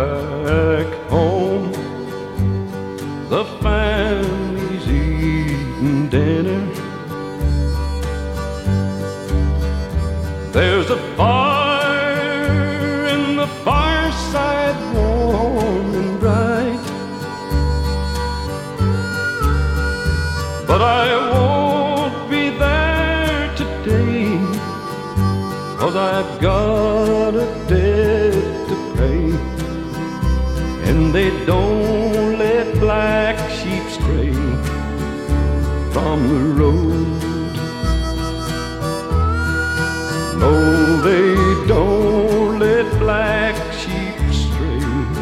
back home, the family's eating dinner. There's a fire in the fireside, warm and bright, but I won't be there today, 'cause I've got a debt to pay, and they don't let black sheep stray from the road. No, they